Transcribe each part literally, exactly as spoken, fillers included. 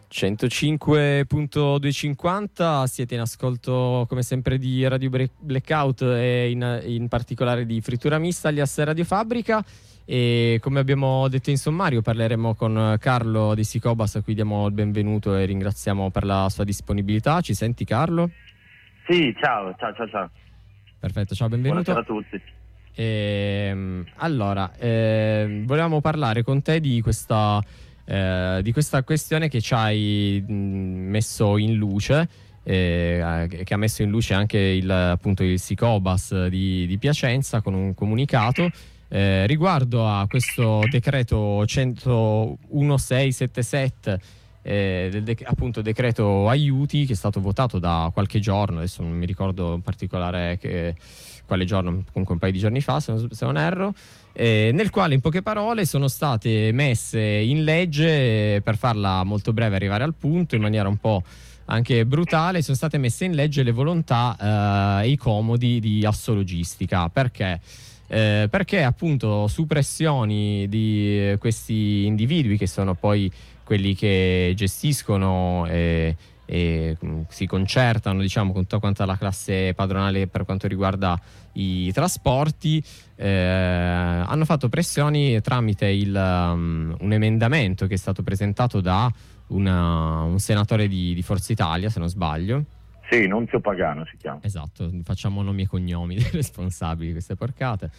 centocinque virgola duecentocinquanta, siete in ascolto come sempre di Radio Blackout e in, in particolare di Frittura Mista alias Radio Fabbrica, e come abbiamo detto in sommario parleremo con Carlo di Sicobas, a cui diamo il benvenuto e ringraziamo per la sua disponibilità. Ci senti, Carlo? Sì, ciao, ciao, ciao, ciao. Perfetto, ciao, benvenuto. Buonasera a tutti. E, allora, eh, volevamo parlare con te di questa... Eh, di questa questione che ci hai mh, messo in luce, eh, che ha messo in luce anche il, appunto il Sicobas di, di Piacenza con un comunicato eh, riguardo a questo decreto centounoseisettantasette, eh, del dec- appunto decreto aiuti, che è stato votato da qualche giorno, adesso non mi ricordo in particolare che, quale giorno, comunque un paio di giorni fa se non, se non erro, eh, nel quale in poche parole sono state messe in legge, eh, per farla molto breve arrivare al punto, in maniera un po' anche brutale, sono state messe in legge le volontà eh, e i comodi di Assologistica. Perché? Eh, perché appunto su pressioni di questi individui, che sono poi quelli che gestiscono e, e si concertano, diciamo, con tutta quanta la classe padronale per quanto riguarda i trasporti, eh, hanno fatto pressioni tramite il, um, un emendamento che è stato presentato da una, un senatore di, di Forza Italia, se non sbaglio. Sì, Nunzio Pagano si chiama. Esatto, facciamo nomi e cognomi dei responsabili di queste porcate.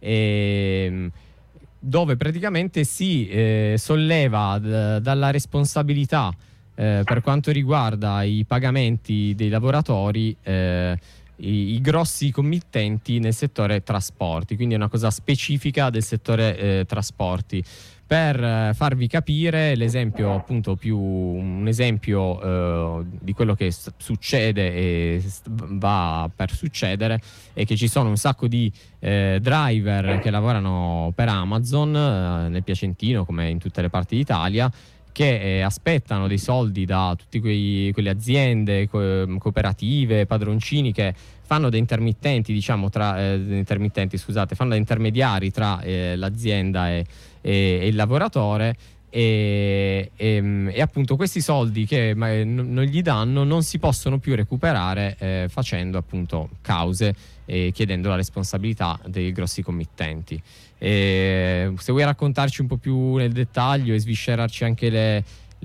E dove praticamente si eh, solleva d- dalla responsabilità eh, per quanto riguarda i pagamenti dei lavoratori eh, i, i grossi committenti nel settore trasporti, quindi è una cosa specifica del settore eh, trasporti. Per eh, farvi capire l'esempio, appunto, più un esempio eh, di quello che s- succede e st- va per succedere, è che ci sono un sacco di eh, driver che lavorano per Amazon eh, nel Piacentino, come in tutte le parti d'Italia, che eh, aspettano dei soldi da tutte quelle aziende, co- cooperative, padroncini, che fanno da intermittenti, diciamo, tra eh, intermittenti, scusate, fanno da intermediari tra eh, l'azienda e, e, e il lavoratore, e, e, e appunto questi soldi che ma, n- non gli danno non si possono più recuperare eh, facendo appunto cause e chiedendo la responsabilità dei grossi committenti. E se vuoi raccontarci un po' più nel dettaglio e sviscerarci anche le,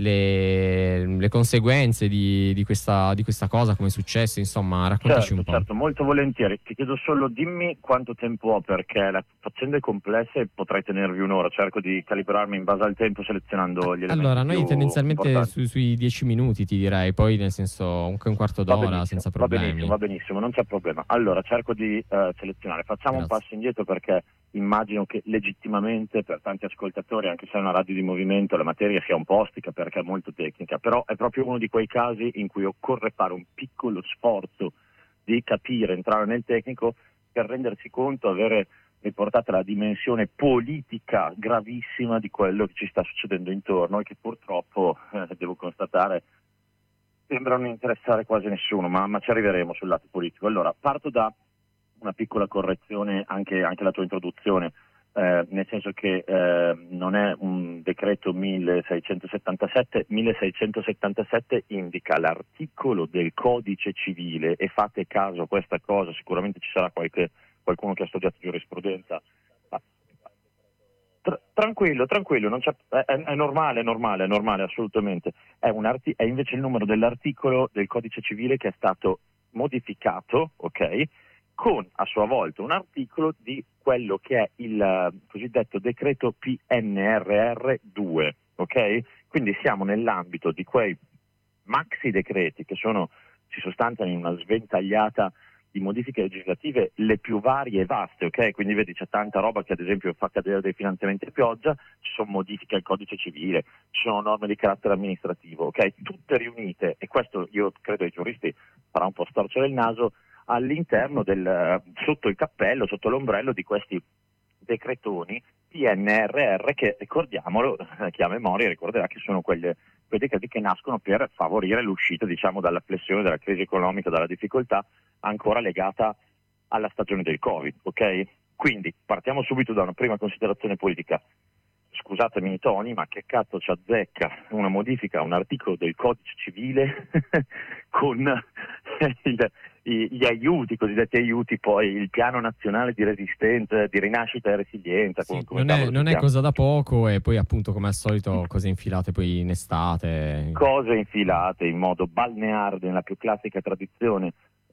le, le conseguenze di, di, questa, di questa cosa, come è successo, insomma, raccontaci Certo, un po'. certo, molto volentieri. Ti chiedo solo, dimmi quanto tempo ho, perché la faccenda è complessa e potrei tenervi un'ora. Cerco di calibrarmi in base al tempo, selezionando gli elementi Allora, noi più tendenzialmente importanti. su, sui dieci minuti ti direi, poi nel senso anche un quarto Va d'ora benissimo, senza va problemi. benissimo, va benissimo, non c'è problema. Allora, cerco di eh, selezionare. Facciamo Grazie. un passo indietro, perché immagino che legittimamente per tanti ascoltatori, anche se è una radio di movimento, la materia sia un po' ostica perché è molto tecnica, però è proprio uno di quei casi in cui occorre fare un piccolo sforzo di capire, entrare nel tecnico per rendersi conto, avere riportata la dimensione politica gravissima di quello che ci sta succedendo intorno e che purtroppo, eh, devo constatare, sembra non interessare quasi nessuno, ma, ma ci arriveremo sul lato politico. Allora, parto da una piccola correzione anche, anche la tua introduzione, eh, nel senso che eh, non è un decreto milleseicentosettantasette, milleseicentosettantasette indica l'articolo del codice civile, e fate caso a questa cosa, sicuramente ci sarà qualche, qualcuno che ha studiato giurisprudenza. Tra, tranquillo, tranquillo, non c'è, è, è normale, è normale, è normale, assolutamente. È, un arti- è invece il numero dell'articolo del codice civile che è stato modificato, ok? Con a sua volta un articolo di quello che è il uh, cosiddetto decreto P N R R due, ok? Quindi siamo nell'ambito di quei maxi decreti che sono, si sostanziano in una sventagliata di modifiche legislative le più varie e vaste, ok? Quindi vedi, c'è tanta roba che ad esempio fa cadere dei finanziamenti a pioggia, ci sono modifiche al codice civile, ci sono norme di carattere amministrativo, ok? Tutte riunite, e questo io credo ai giuristi farà un po' storcere il naso, all'interno del, sotto il cappello, sotto l'ombrello di questi decretoni P N R R che, ricordiamolo, chi ha memoria ricorderà che sono quelle, quei decreti che nascono per favorire l'uscita, diciamo, dalla flessione della crisi economica, dalla difficoltà ancora legata alla stagione del Covid, ok? Quindi partiamo subito da una prima considerazione politica. scusatemi i toni, ma che cazzo ci azzecca una modifica a un articolo del codice civile con il, i, gli aiuti, i cosiddetti aiuti, poi il piano nazionale di resistenza, di rinascita e resilienza. Sì, come, come non è, non è cosa da poco, e poi appunto come al solito cose infilate poi in estate. Cose infilate in modo balneare nella più classica tradizione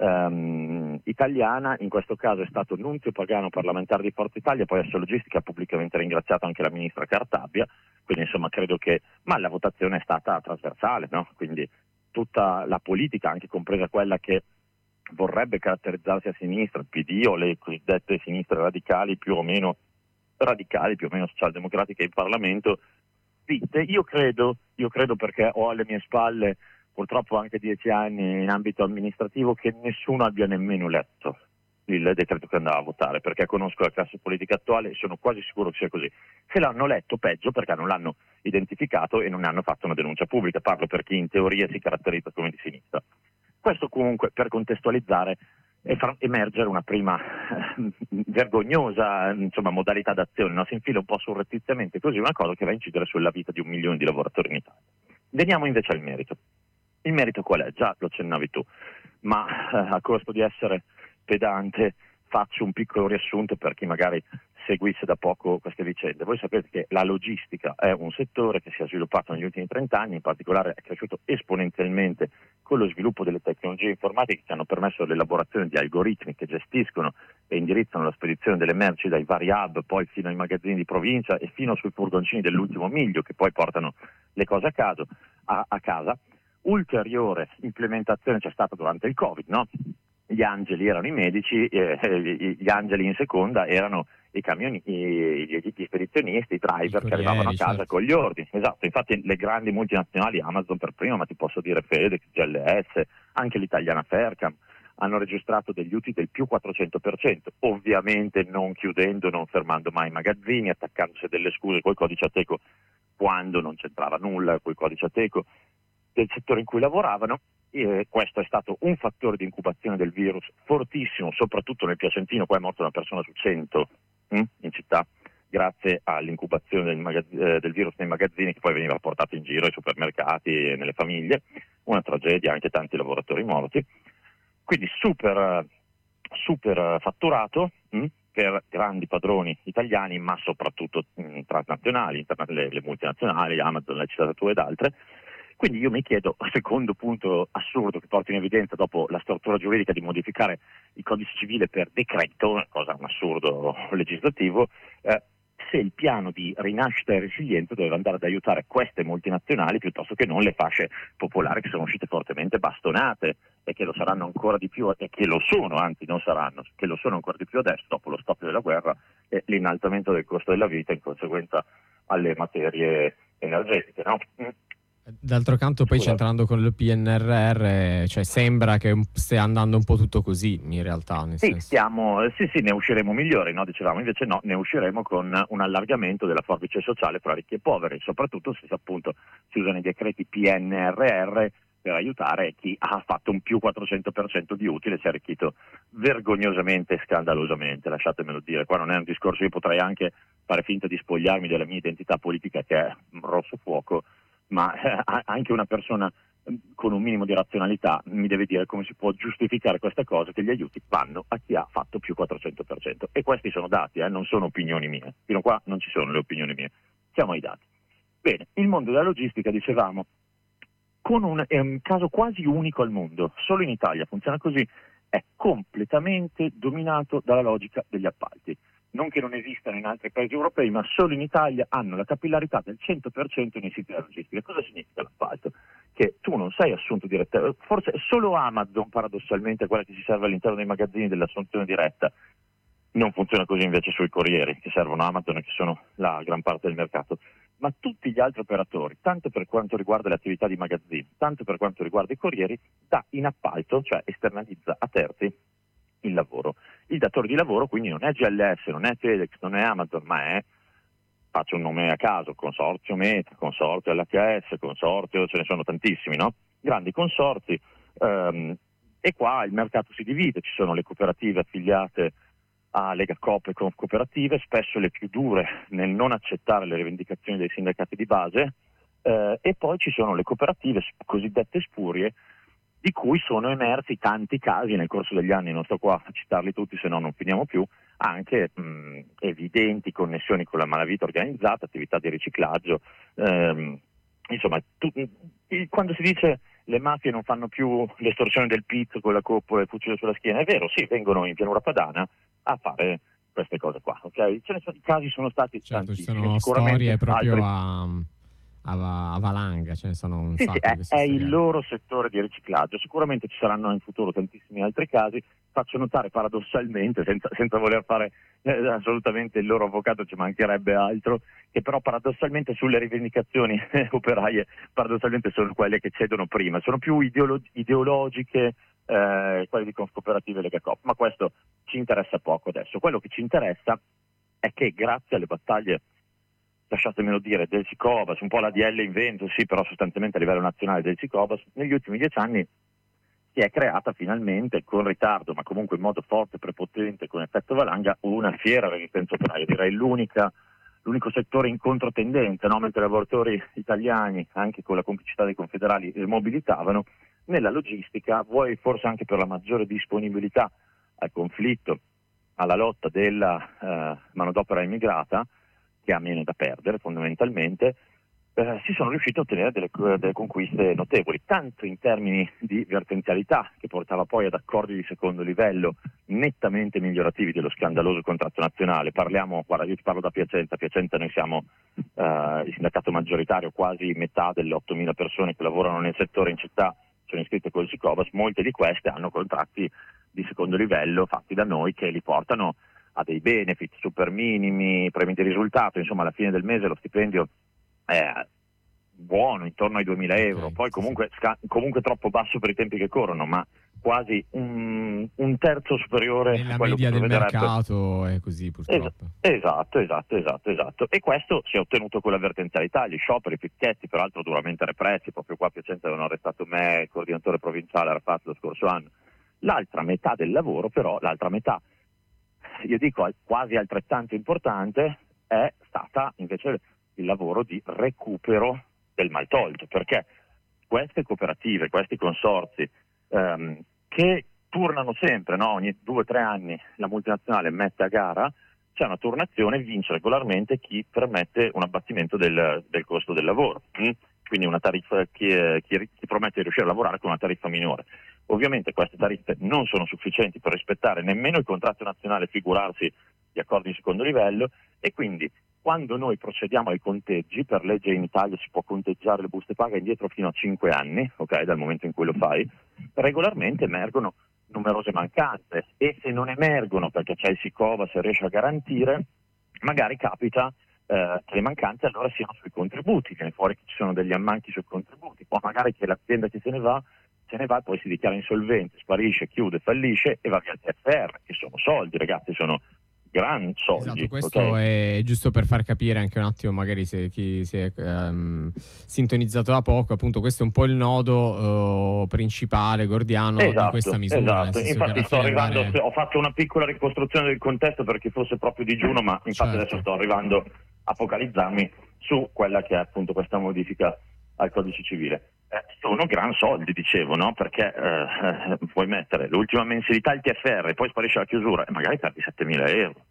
Um, italiana. In questo caso è stato Nunzio Pagano, parlamentare di Forza Italia, poi a Logistica ha pubblicamente ringraziato anche la ministra Cartabia, quindi insomma credo che, ma la votazione è stata trasversale, no? Quindi tutta la politica, anche compresa quella che vorrebbe caratterizzarsi a sinistra, il P D o le cosiddette sinistre radicali più o meno radicali, più o meno socialdemocratiche in Parlamento, zitte. Io credo, io credo perché ho alle mie spalle purtroppo anche dieci anni in ambito amministrativo, che nessuno abbia nemmeno letto il decreto che andava a votare, perché conosco la classe politica attuale e sono quasi sicuro che sia così. Se l'hanno letto, peggio, perché non l'hanno identificato e non ne hanno fatto una denuncia pubblica. Parlo per chi in teoria si caratterizza come di sinistra. Questo comunque per contestualizzare e far emergere una prima eh, vergognosa insomma, modalità d'azione, no? Si infila un po' surrettiziamente così una cosa che va a incidere sulla vita di un milione di lavoratori in Italia. Veniamo invece al merito. Il merito qual è? Già lo accennavi tu, ma eh, a costo di essere pedante faccio un piccolo riassunto per chi magari seguisse da poco queste vicende. Voi sapete che la logistica è un settore che si è sviluppato negli ultimi trent'anni, in particolare è cresciuto esponenzialmente con lo sviluppo delle tecnologie informatiche che hanno permesso l'elaborazione di algoritmi che gestiscono e indirizzano la spedizione delle merci dai vari hub, poi fino ai magazzini di provincia e fino sui furgoncini dell'ultimo miglio che poi portano le cose a, caso, a, a casa. Ulteriore implementazione c'è stata durante il Covid, no? Gli angeli erano i medici, eh, gli angeli in seconda erano i camioni, i, gli, gli spedizionisti, i driver che arrivavano a casa, certo, con gli ordini. Esatto, infatti le grandi multinazionali, Amazon per prima, ma ti posso dire FedEx, G L S, anche l'italiana Fercam, hanno registrato degli utili del più quattrocento per cento, ovviamente non chiudendo, non fermando mai i magazzini, attaccandosi delle scuse col codice Ateco quando non c'entrava nulla col codice Ateco del settore in cui lavoravano. E questo è stato un fattore di incubazione del virus fortissimo, soprattutto nel Piacentino. Qua è morta una persona su cento hm, in città, grazie all'incubazione del, magazz- eh, del virus nei magazzini, che poi veniva portato in giro ai supermercati e nelle famiglie. Una tragedia, anche tanti lavoratori morti. Quindi super, super fatturato hm, per grandi padroni italiani, ma soprattutto hm, transnazionali, interna- le, le multinazionali, Amazon, l'hai citata tu ed altre. Quindi io mi chiedo, secondo punto assurdo che porto in evidenza dopo la stortura giuridica di modificare il codice civile per decreto, una cosa, un assurdo legislativo, eh, se il piano di rinascita e resilienza doveva andare ad aiutare queste multinazionali piuttosto che non le fasce popolari che sono uscite fortemente bastonate e che lo saranno ancora di più, e che lo sono, anzi non saranno, che lo sono ancora di più adesso dopo lo stop della guerra e l'innalzamento del costo della vita in conseguenza alle materie energetiche, no? D'altro canto poi, Scusa, centrando con il P N R R, cioè sembra che stia andando un po' tutto così in realtà, nel sì, senso. stiamo, sì, sì, ne usciremo migliori, no? Dicevamo, invece no, ne usciremo con un allargamento della forbice sociale fra ricchi e poveri, soprattutto se appunto si usano i decreti P N R R per aiutare chi ha fatto un più quattrocento per cento di utile, si è arricchito vergognosamente e scandalosamente, lasciatemelo dire. Qua non è un discorso, io potrei anche fare finta di spogliarmi della mia identità politica che è rosso fuoco, ma eh, anche una persona con un minimo di razionalità mi deve dire come si può giustificare questa cosa, che gli aiuti vanno a chi ha fatto più quattrocento per cento. E questi sono dati, eh, non sono opinioni mie. Fino a qua non ci sono le opinioni mie, siamo ai dati. Bene, il mondo della logistica, dicevamo, con un, è un caso quasi unico al mondo, solo in Italia funziona così, è completamente dominato dalla logica degli appalti. Non che non esistano in altri paesi europei, ma solo in Italia hanno la capillarità del cento per cento nei siti della logistica. Cosa significa l'appalto? Che tu non sei assunto direttamente, forse solo Amazon paradossalmente è quella che si serve all'interno dei magazzini dell'assunzione diretta. Non funziona così invece sui corrieri, che servono Amazon e che sono la gran parte del mercato. Ma tutti gli altri operatori, tanto per quanto riguarda le attività di magazzino, tanto per quanto riguarda i corrieri, dà in appalto, cioè esternalizza a terzi il lavoro. Il datore di lavoro quindi non è G L S, non è FedEx, non è Amazon, ma è, faccio un nome a caso, Consorzio Meta, Consorzio L H S, Consorzio, ce ne sono tantissimi, no? Grandi consorzi, ehm, e qua il mercato si divide, ci sono le cooperative affiliate a Lega Coop e Conf Cooperative, spesso le più dure nel non accettare le rivendicazioni dei sindacati di base, eh, e poi ci sono le cooperative cosiddette spurie, di cui sono emersi tanti casi nel corso degli anni, non sto qua a citarli tutti se no non finiamo più, anche mh, evidenti connessioni con la malavita organizzata, attività di riciclaggio, ehm, insomma, tu, quando si dice le mafie non fanno più l'estorsione del pizzo con la coppola e il fucile sulla schiena, è vero, sì, vengono in pianura padana a fare queste cose qua, ok? Ce ne sono, i casi sono stati certo, tantissimi, ci sono sicuramente storie proprio altri... a, a, a valanga, ce ne sono un Sì, sacco. sì, è, è il loro settore di riciclaggio, sicuramente ci saranno in futuro tantissimi altri casi. Faccio notare paradossalmente, senza, senza voler fare eh, assolutamente il loro avvocato, ci mancherebbe altro, che però paradossalmente sulle rivendicazioni eh, operaie paradossalmente sono quelle che cedono prima, sono più ideolo- ideologiche eh, quelle di Conf Cooperative e Lega Coop, ma questo ci interessa poco adesso. Quello che ci interessa è che grazie alle battaglie, lasciatemelo dire, del Sicobas, un po' la D L in vento, sì, però sostanzialmente a livello nazionale del Sicobas, negli ultimi dieci anni si è creata finalmente, con ritardo, ma comunque in modo forte, prepotente, con effetto valanga, una fiera resistenza operaia, direi l'unica, l'unico settore in controtendenza, no? Mentre i lavoratori italiani, anche con la complicità dei confederali, mobilitavano, nella logistica, vuoi forse anche per la maggiore disponibilità al conflitto, alla lotta della eh, manodopera immigrata, che ha meno da perdere fondamentalmente, eh, si sono riusciti a ottenere delle, delle conquiste notevoli, tanto in termini di vertenzialità, che portava poi ad accordi di secondo livello nettamente migliorativi dello scandaloso contratto nazionale. Parliamo, guarda, io ti parlo da Piacenza, a Piacenza noi siamo eh, il sindacato maggioritario, quasi metà delle ottomila persone che lavorano nel settore in città sono iscritte col Sicobas, molte di queste hanno contratti di secondo livello fatti da noi che li portano a dei benefit super minimi, premi di risultato, insomma alla fine del mese lo stipendio è buono, intorno ai duemila euro, okay, poi sì, comunque, sì. sca- comunque troppo basso per i tempi che corrono, ma quasi un, un terzo superiore Nella a quello media che del prevederebbe. mercato è così Es- purtroppo. esatto, esatto, esatto, esatto. E questo si è ottenuto con l'avvertenzialità, gli scioperi, i picchetti, peraltro duramente repressi, proprio qua a Piacenza avevano arrestato me, il coordinatore provinciale Arafat lo scorso anno. L'altra metà del lavoro però, l'altra metà, io dico quasi altrettanto importante, è stata invece il lavoro di recupero del maltolto, perché queste cooperative, questi consorzi ehm, che turnano sempre, no? Ogni due o tre anni la multinazionale mette a gara, c'è una turnazione e vince regolarmente chi permette un abbattimento del, del costo del lavoro, mm? Quindi una tariffa, chi, chi, chi promette di riuscire a lavorare con una tariffa minore. Ovviamente queste tariffe non sono sufficienti per rispettare nemmeno il contratto nazionale, figurarsi gli accordi di secondo livello, e quindi quando noi procediamo ai conteggi, per legge in Italia si può conteggiare le buste paga indietro fino a cinque anni, ok, dal momento in cui lo fai, regolarmente emergono numerose mancanze, e se non emergono perché c'è il Sicova, se riesce a garantire, magari capita eh, che le mancanze allora siano sui contributi, viene fuori che ci sono degli ammanchi sui contributi, o magari che l'azienda che se ne va se ne va e poi si dichiara insolvente, sparisce, chiude, fallisce e va via il T F R, che sono soldi, ragazzi, sono gran soldi. Esatto, questo Okay? è giusto per far capire anche un attimo, magari se chi si è um, sintonizzato da poco, appunto questo è un po' il nodo uh, principale, gordiano, Esatto, di questa misura. esatto. Nel senso Infatti che sto arrivando, andare... ho fatto una piccola ricostruzione del contesto perché fosse proprio digiuno, ma infatti Certo. adesso sto arrivando a focalizzarmi su quella che è appunto questa modifica al codice civile. Eh, sono gran soldi, dicevo, no? Perché eh, eh, puoi mettere l'ultima mensilità il T F R e poi sparisce la chiusura e magari perdi settemila euro.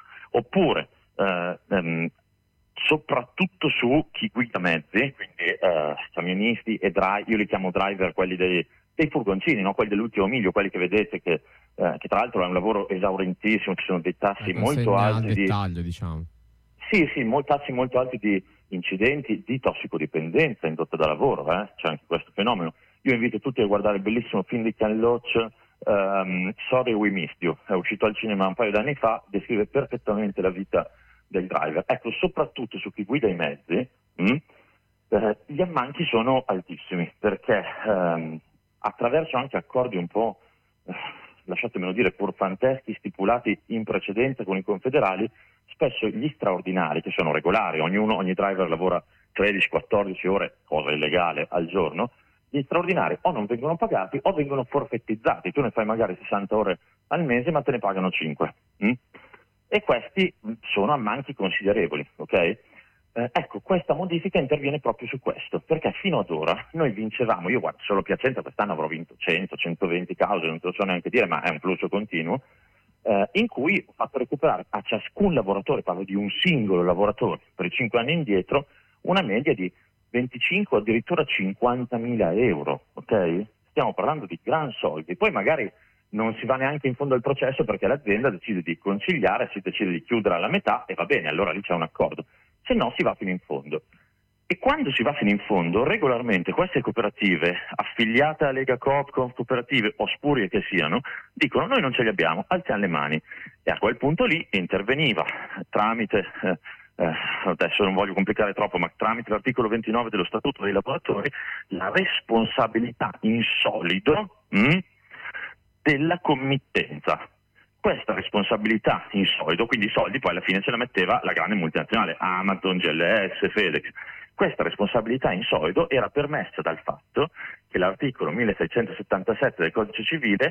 Oppure eh, ehm, soprattutto su chi guida mezzi, quindi eh, camionisti e driver, io li chiamo driver, quelli dei, dei furgoncini, no? Quelli dell'ultimo miglio, quelli che vedete che, eh, che tra l'altro è un lavoro esaurentissimo, ci sono dei tassi molto alti al di... dettaglio, diciamo. Sì, sì, molti tassi molto alti di incidenti di tossicodipendenza indotta da lavoro, eh? C'è anche questo fenomeno. Io invito tutti a guardare il bellissimo film di Ken Loach, um, Sorry We Missed You, è uscito al cinema un paio d'anni fa, descrive perfettamente la vita del driver. Ecco, soprattutto su chi guida i mezzi, mh, eh, gli ammanchi sono altissimi, perché ehm, attraverso anche accordi un po', eh, lasciatemelo dire, furfanteschi stipulati in precedenza con i confederali, spesso gli straordinari, che sono regolari, ognuno, ogni driver lavora tredici quattordici ore, cosa illegale, al giorno, gli straordinari o non vengono pagati o vengono forfettizzati. Tu ne fai magari sessanta ore al mese ma te ne pagano cinque. Hm? e questi sono ammanchi considerevoli, ok? Eh, ecco, questa modifica interviene proprio su questo, perché fino ad ora noi vincevamo, io guardo solo Piacenza quest'anno avrò vinto cento centoventi cause, non te lo so neanche dire, ma è un flusso continuo, eh, in cui ho fatto recuperare a ciascun lavoratore, parlo di un singolo lavoratore, per i cinque anni indietro, una media di venticinque o addirittura cinquantamila euro, ok? Stiamo parlando di gran soldi, poi magari non si va neanche in fondo al processo perché l'azienda decide di conciliare, si decide di chiudere alla metà e va bene, allora lì c'è un accordo, se no si va fino in fondo. E quando si va fino in fondo, regolarmente queste cooperative, affiliate a Lega Coop, cooperative o spurie che siano, dicono noi non ce li abbiamo, alziamo le mani. E a quel punto lì interveniva tramite, eh, eh, adesso non voglio complicare troppo, ma tramite l'articolo ventinove dello Statuto dei lavoratori, la responsabilità in solido mh, della committenza. Questa responsabilità in solido, quindi i soldi poi alla fine ce la metteva la grande multinazionale, Amazon, G L S, FedEx. Questa responsabilità in solido era permessa dal fatto che l'articolo milleseicentosettantasette del Codice Civile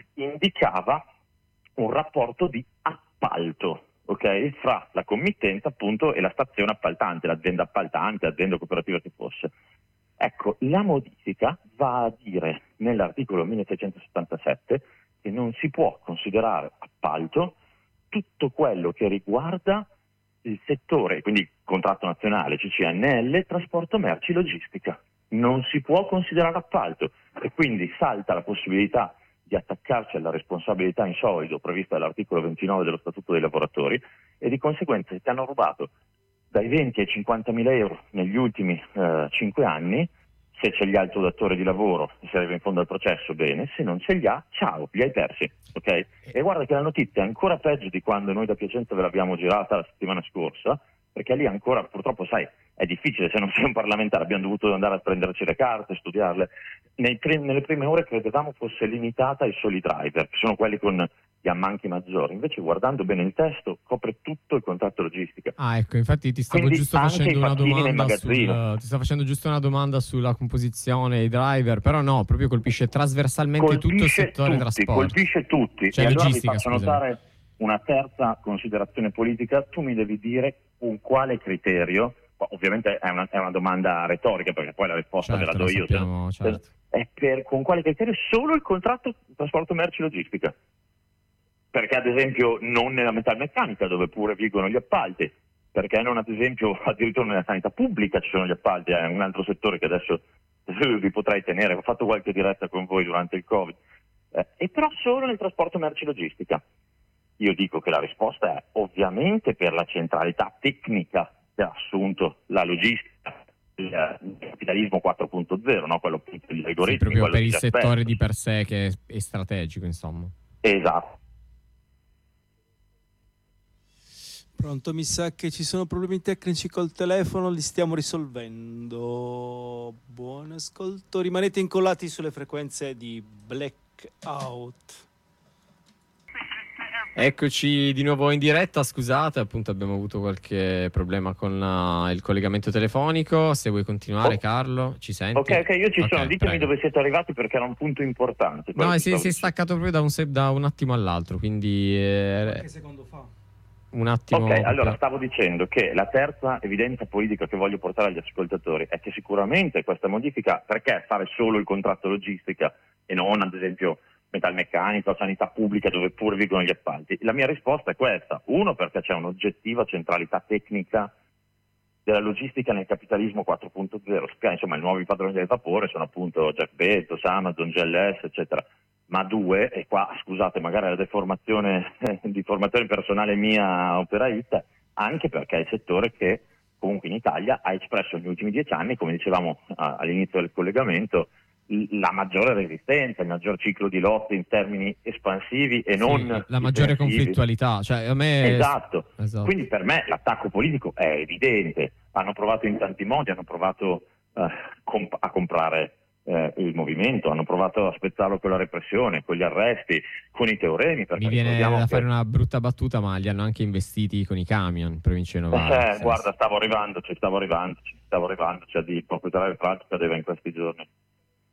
indicava un rapporto di appalto, ok? Fra la committenza appunto e la stazione appaltante, l'azienda appaltante, l'azienda cooperativa che fosse. Ecco, la modifica va a dire nell'articolo milleseicentosettantasette che non si può considerare appalto tutto quello che riguarda il settore, quindi contratto nazionale, C C N L, trasporto merci, logistica. Non si può considerare appalto e quindi salta la possibilità di attaccarci alla responsabilità in solido prevista dall'articolo ventinove dello Statuto dei lavoratori e di conseguenza se ti hanno rubato dai venti ai cinquantamila euro negli ultimi eh, cinque anni, se ce li ha il tuo datore di lavoro e si arriva in fondo al processo, bene, se non ce li ha, ciao, li hai persi, ok? E guarda che la notizia è ancora peggio di quando noi da Piacenza ve l'abbiamo girata la settimana scorsa, perché lì ancora, purtroppo sai, è difficile, se non sei un parlamentare, abbiamo dovuto andare a prenderci le carte, studiarle. Nei pre- nelle prime ore credevamo fosse limitata ai soli driver, che sono quelli con gli ammanchi maggiori, invece guardando bene il testo copre tutto il contratto logistica. Ah, ecco, infatti ti stavo Quindi giusto anche facendo i una facchini nel domanda sul, magazzino. ti stavo facendo giusto una domanda sulla composizione dei driver, però no, proprio colpisce trasversalmente Colpisce tutto il settore tutti, trasporti. colpisce tutti. Cioè e allora vi logistica, faccio scusami. notare una terza considerazione politica. Tu mi devi dire con quale criterio, ovviamente è una, è una domanda retorica perché poi la risposta Certo, ve la do lo io, sappiamo, se- certo. è per, con quale criterio solo il contratto trasporto merci logistica. Perché ad esempio non nella metalmeccanica dove pure vigono gli appalti, perché non ad esempio addirittura nella sanità pubblica ci sono gli appalti, è un altro settore che adesso vi potrei tenere, ho fatto qualche diretta con voi durante il Covid, eh, e però solo nel trasporto merci logistica. Io dico che la risposta è ovviamente per la centralità tecnica che ha assunto la logistica, il, il capitalismo quattro punto zero, no? Quello appunto degli Sì, algoritmi, proprio quello per che il si settore aspetta. di per sé che è, è strategico, insomma. Esatto. Pronto, mi sa che ci sono problemi tecnici col telefono, li stiamo risolvendo. Buon ascolto, rimanete incollati sulle frequenze di Blackout. Eccoci di nuovo in diretta, scusate, appunto abbiamo avuto qualche problema con uh, il collegamento telefonico. Se vuoi continuare, Oh. Carlo, ci senti? Ok, ok, io ci Ok, sono, ditemi prego. dove siete arrivati perché era un punto importante. quello No, che si, stavo si è dicendo. staccato proprio da un, se- da un attimo all'altro, quindi eh, Qualche secondo fa. un attimo. Ok, allora stavo dicendo che la terza evidenza politica che voglio portare agli ascoltatori è che sicuramente questa modifica, perché fare solo il contratto logistica e non ad esempio metalmeccanica o sanità pubblica dove pure vigono gli appalti? La mia risposta è questa: uno, perché c'è un'oggettiva centralità tecnica della logistica nel capitalismo quattro punto zero, insomma i nuovi padroni del vapore sono appunto Jeff Bezos, Amazon, G L S eccetera. Ma due, e qua scusate magari la deformazione di formazione personale mia operaista, anche perché è il settore che comunque in Italia ha espresso negli ultimi dieci anni, come dicevamo a, all'inizio del collegamento, l- la maggiore resistenza, il maggior ciclo di lotte in termini espansivi e Sì, non la maggiore difensivi. conflittualità, cioè a me Esatto. esatto. Quindi per me l'attacco politico è evidente, hanno provato in tanti modi, hanno provato eh, comp- a comprare eh, il movimento, hanno provato a spezzarlo con la repressione, con gli arresti, con i teoremi. Perché Mi viene ricordiamo da che- fare una brutta battuta, ma li hanno anche investiti con i camion in provincia di Novara. Eh, guarda, stavo arrivandoci, stavo arrivandoci, stavo arrivandoci a di proprietaria del Francia cadeva in questi giorni.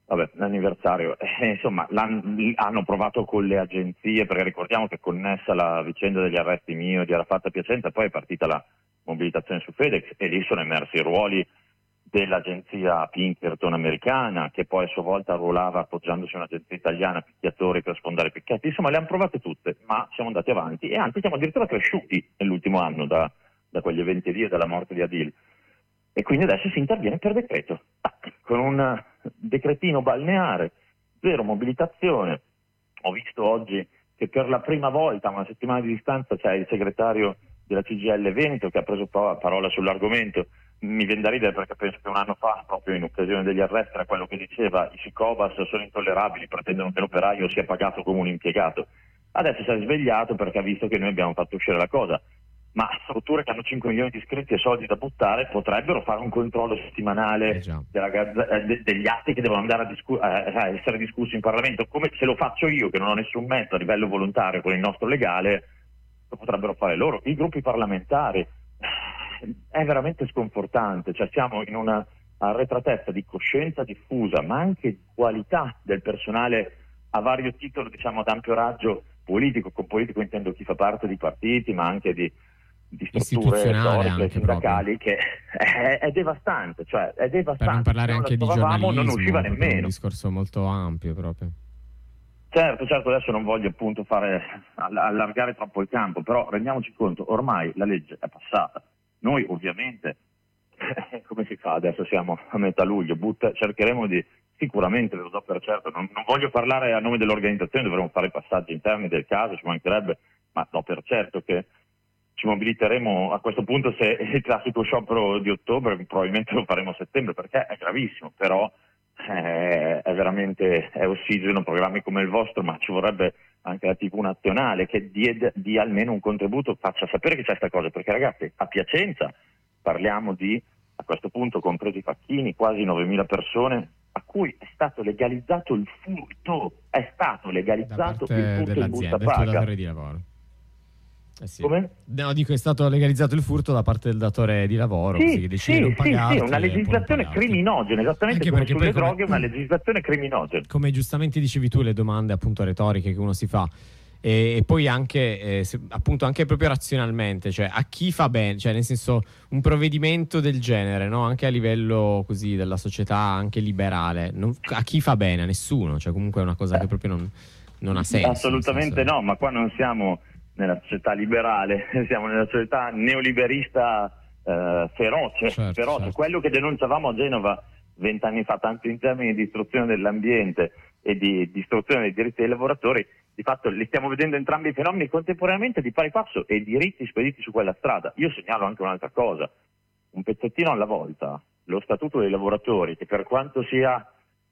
vabbè, l'anniversario, eh, insomma, hanno provato con le agenzie, perché ricordiamo che connessa la vicenda degli arresti mio di Arafat a Piacenza, poi è partita la mobilitazione su FedEx e lì sono emersi i ruoli dell'agenzia Pinkerton americana, che poi a sua volta ruolava appoggiandosi a un'agenzia italiana, picchiatori per sfondare picchetti. Insomma, le hanno provate tutte, ma siamo andati avanti e anzi siamo addirittura cresciuti nell'ultimo anno da, da quegli eventi lì e dalla morte di Adil. E quindi adesso si interviene per decreto, con un decretino balneare, zero mobilitazione. Ho visto oggi che per la prima volta, a una settimana di distanza, c'è il segretario della C G I L Veneto che ha preso parola sull'argomento. Mi viene da ridere perché penso che un anno fa, proprio in occasione degli arresti, era quello che diceva: i Sicobas sono intollerabili, pretendono che l'operaio sia pagato come un impiegato. Adesso si è svegliato perché ha visto che noi abbiamo fatto uscire la cosa. Ma strutture che hanno cinque milioni di iscritti e soldi da buttare potrebbero fare un controllo settimanale eh della, de, degli atti che devono andare a, discu- a essere discussi in Parlamento, come se lo faccio io che non ho nessun mezzo a livello volontario con il nostro legale, lo potrebbero fare loro. I gruppi parlamentari, è veramente sconfortante, cioè siamo in una arretratezza di coscienza diffusa, ma anche di qualità del personale a vario titolo, diciamo ad ampio raggio politico. Con politico intendo chi fa parte di partiti, ma anche di di strutture storiche e sindacali, proprio. Che è, è devastante, cioè è devastante. Per non parlare non anche di giornalismo, non usciva nemmeno. È un discorso molto ampio proprio. Certo, certo, adesso non voglio appunto fare allargare troppo il campo, però rendiamoci conto, ormai la legge è passata. Noi ovviamente, come si fa? Adesso siamo a metà luglio, but, cercheremo di, sicuramente, ve lo do per certo, non, non voglio parlare a nome dell'organizzazione, dovremo fare i passaggi interni del caso, ci mancherebbe, ma do per certo che ci mobiliteremo a questo punto. Se il classico sciopero di ottobre probabilmente lo faremo a settembre, perché è gravissimo, però eh, è veramente è ossigeno programmi come il vostro, ma ci vorrebbe anche la tivù nazionale che dia, dia almeno un contributo, faccia sapere che c'è questa cosa, perché ragazzi, a Piacenza parliamo di, a questo punto compresi i facchini, quasi novemila persone a cui è stato legalizzato il furto, è stato legalizzato il furto in busta paga. Di lavoro. Eh sì. Come? No, dico, è stato legalizzato il furto da parte del datore di lavoro, sì, così che decide sì, di non pagarti, sì, sì, una legislazione criminogena, esattamente anche come sulle come, droghe, una legislazione criminogena. Come giustamente dicevi tu, le domande appunto retoriche che uno si fa, e, e poi anche eh, se, appunto anche proprio razionalmente, cioè a chi fa bene, cioè nel senso un provvedimento del genere, no? Anche a livello così della società anche liberale, non, a chi fa bene? A nessuno, cioè comunque è una cosa che proprio non, non ha senso. Assolutamente senso. No, ma qua non siamo nella società liberale, siamo nella società neoliberista eh, feroce, certo, feroce. Certo. Quello che denunciavamo a Genova vent'anni fa, tanto in termini di distruzione dell'ambiente e di distruzione dei diritti dei lavoratori, di fatto li stiamo vedendo entrambi i fenomeni contemporaneamente di pari passo e diritti spediti su quella strada. Io segnalo anche un'altra cosa, un pezzettino alla volta, lo statuto dei lavoratori, che per quanto sia,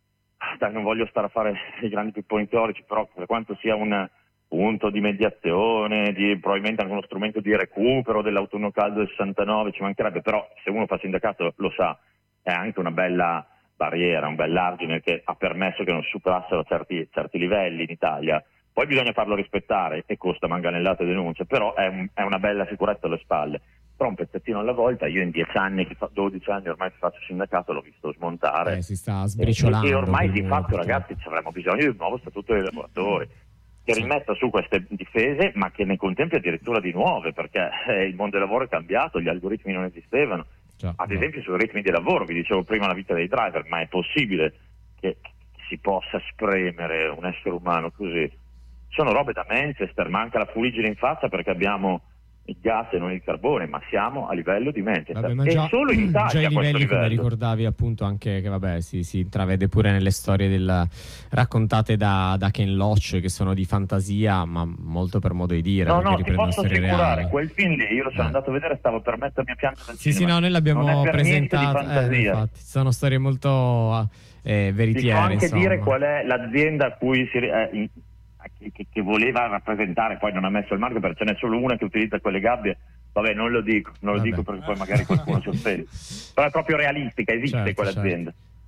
dai, non voglio stare a fare i grandi pipponi teorici, però per quanto sia un punto di mediazione, di, probabilmente anche uno strumento di recupero dell'autunno caldo del sessantanove, ci mancherebbe, però se uno fa sindacato lo sa, è anche una bella barriera, un bell'argine che ha permesso che non si superassero certi, certi livelli in Italia. Poi bisogna farlo rispettare e costa manganellate e denunce, però è, un, è una bella sicurezza alle spalle. Però un pezzettino alla volta, io in dieci anni, dodici anni ormai che faccio sindacato, l'ho visto smontare. Eh, si sta sbriciolando. E, e ormai di fatto, ragazzi, ci avremo bisogno di un nuovo statuto dei lavoratori che rimetta su queste difese, ma che ne contempli addirittura di nuove, perché eh, il mondo del lavoro è cambiato, gli algoritmi non esistevano. Già, Ad no. esempio sui ritmi di lavoro, vi dicevo prima la vita dei driver, ma è possibile che si possa spremere un essere umano così? Sono robe da Manchester, manca la fuliggine in faccia perché abbiamo il gas e non il carbone, ma siamo a livello di Manchester. Vabbè, ma e già, solo in Italia già i livelli, questo come livello. ricordavi appunto anche che vabbè si, si intravede pure nelle storie del, raccontate da, da Ken Loach, che sono di fantasia ma molto per modo di dire. No, no, ti posso assicurare reali. Quel film lì io lo sono eh. andato a vedere, stavo per mettermi a piangere al sì cinema. sì no, noi l'abbiamo presentato, eh, infatti sono storie molto eh, veritiere. Ti so anche insomma. dire qual è l'azienda a cui si eh, in, che, che voleva rappresentare, poi non ha messo il marchio perché ce n'è solo una che utilizza quelle gabbie. Vabbè, non lo dico, non lo Vabbè. dico perché poi magari qualcuno si offende. Però è proprio realistica, esiste certo, quell'azienda. Certo.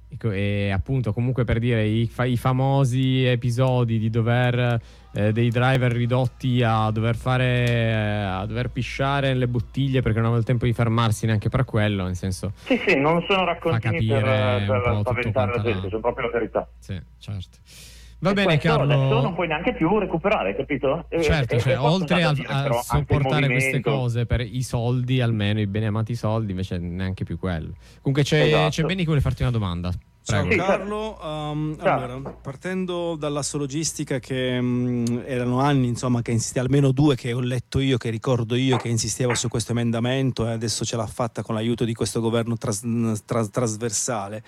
e appunto comunque per dire i, fa- i famosi episodi di dover eh, dei driver ridotti a dover fare eh, a dover pisciare le bottiglie perché non aveva il tempo di fermarsi neanche per quello, nel senso sì sì non sono raccontini per, per spaventare la gente, sono proprio la verità. Sì, certo. Va e bene Carlo, adesso non puoi neanche più recuperare, capito? Certo, e, cioè, e oltre a, dire, a però, sopportare queste cose per i soldi, almeno i bene amati soldi, invece neanche più quello. Comunque c'è, esatto. c'è Benny che vuole farti una domanda. Ciao Prego. Carlo, um, allora, partendo dall'assologistica che um, erano anni insomma che insiste, almeno due che ho letto io, che ricordo io, che insisteva su questo emendamento e adesso ce l'ha fatta con l'aiuto di questo governo tras, tras, trasversale.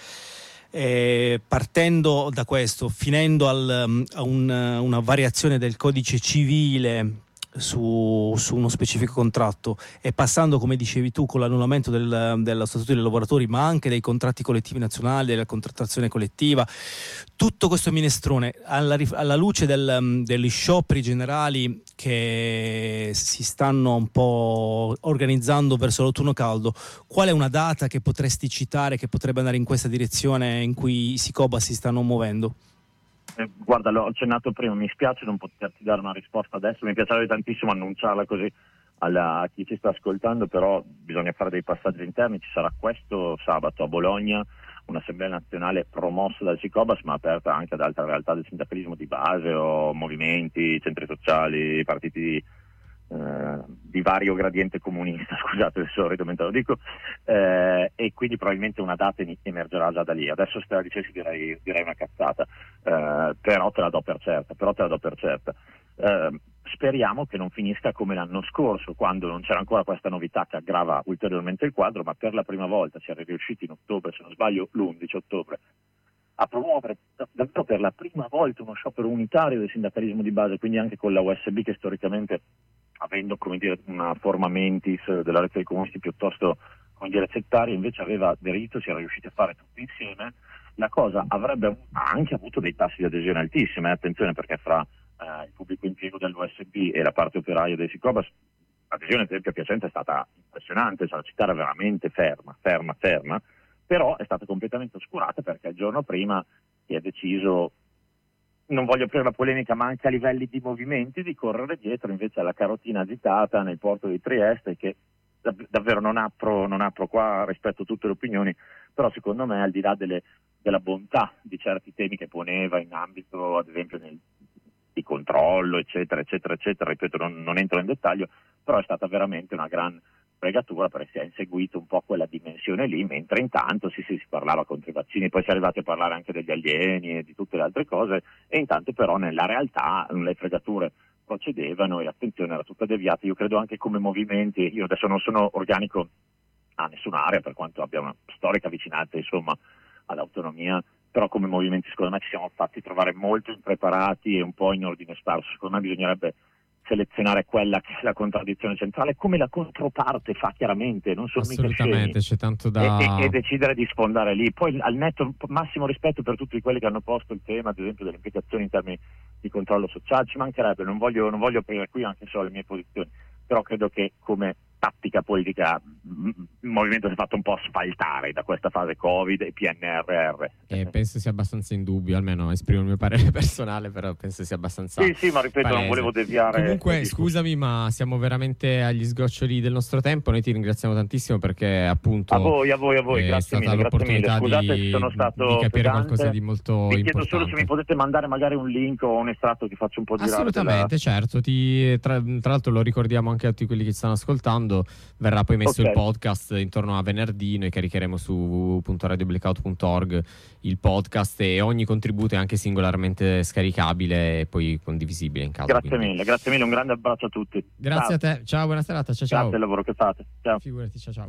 E partendo da questo, finendo al, a un, una variazione del codice civile su, su uno specifico contratto e passando, come dicevi tu, con l'annullamento del, dello statuto dei lavoratori, ma anche dei contratti collettivi nazionali, della contrattazione collettiva, tutto questo minestrone alla, alla luce del, degli scioperi generali che si stanno un po' organizzando verso l'autunno caldo, qual è una data che potresti citare che potrebbe andare in questa direzione in cui i Sicobas si stanno muovendo? Eh, guarda, l'ho accennato prima, mi spiace non poterti dare una risposta adesso, mi piacerebbe tantissimo annunciarla così alla, a chi ci sta ascoltando, però bisogna fare dei passaggi interni. Ci sarà questo sabato a Bologna un'assemblea nazionale promossa dal Sicobas ma aperta anche ad altre realtà del sindacalismo di base o movimenti, centri sociali, partiti di, eh, di vario gradiente comunista, scusate il solito mentre lo dico, eh, e quindi probabilmente una data emergerà già da lì. Adesso se te la dicessi direi, direi una cazzata, eh, però te la do per certa, però te la do per certa. Eh, speriamo che non finisca come l'anno scorso, quando non c'era ancora questa novità che aggrava ulteriormente il quadro, ma per la prima volta si era riusciti in ottobre, se non sbaglio l'undici ottobre, a promuovere davvero per la prima volta uno sciopero unitario del sindacalismo di base, quindi anche con la U S B che storicamente, avendo come dire una forma mentis della rete dei comunisti piuttosto come dire settaria, invece aveva aderito, si era riusciti a fare tutti insieme. La cosa avrebbe anche avuto dei tassi di adesione altissimi, eh, attenzione, perché fra eh, il pubblico impiego dell'U S B e la parte operaia dei Sicobas l'adesione ad esempio a Piacenza è stata impressionante, cioè la città era veramente ferma, ferma, ferma, però è stata completamente oscurata perché il giorno prima si è deciso, non voglio aprire la polemica, ma anche a livelli di movimenti, di correre dietro invece alla carotina agitata nel porto di Trieste, che dav- davvero non apro, non apro qua rispetto a tutte le opinioni, però secondo me al di là delle, della bontà di certi temi che poneva in ambito ad esempio nel, di controllo eccetera eccetera eccetera, ripeto non, non entro in dettaglio, però è stata veramente una gran fregatura perché si è inseguito un po' quella dimensione lì, mentre intanto sì, sì, si parlava contro i vaccini, poi si è arrivati a parlare anche degli alieni e di tutte le altre cose, e intanto però nella realtà le fregature procedevano e l'attenzione era tutta deviata. Io credo anche come movimenti, io adesso non sono organico a nessun'area per quanto abbia una storica vicinanza insomma all'autonomia, però come movimenti secondo me ci siamo fatti trovare molto impreparati e un po' in ordine sparso. Secondo me bisognerebbe selezionare quella che è la contraddizione centrale, come la controparte fa chiaramente, non sono mica assolutamente, c'è tanto da e, e, e decidere di sfondare lì. Poi al netto massimo rispetto per tutti quelli che hanno posto il tema ad esempio delle implicazioni in termini di controllo sociale, ci mancherebbe, non voglio, non voglio aprire qui anche solo le mie posizioni, però credo che come tattica politica il movimento si è fatto un po' sfaltare da questa fase Covid e P N R R. E penso sia abbastanza indubbio, almeno esprimo il mio parere personale, però penso sia abbastanza sì sì ma ripeto palese. Non volevo deviare. Comunque scusami, ma siamo veramente agli sgoccioli del nostro tempo. Noi ti ringraziamo tantissimo perché appunto a voi a voi a voi è grazie stata mille, l'opportunità grazie mille. Scusate di, se sono stato di capire pedante. Qualcosa di molto vi importante. chiedo solo se mi potete mandare magari un link o un estratto che faccio un po' girare. Assolutamente, della... certo, ti, tra, tra l'altro lo ricordiamo anche a tutti quelli che ci stanno ascoltando, verrà poi messo okay. il podcast intorno a venerdì, noi caricheremo su w w w punto radio blackout punto org il podcast e ogni contributo è anche singolarmente scaricabile e poi condivisibile in caso. Grazie quindi. mille, grazie mille, un grande abbraccio a tutti. Grazie ciao. a te, ciao, buona serata, ciao ciao. Grazie al lavoro che fate, ciao. Figurati, ciao ciao.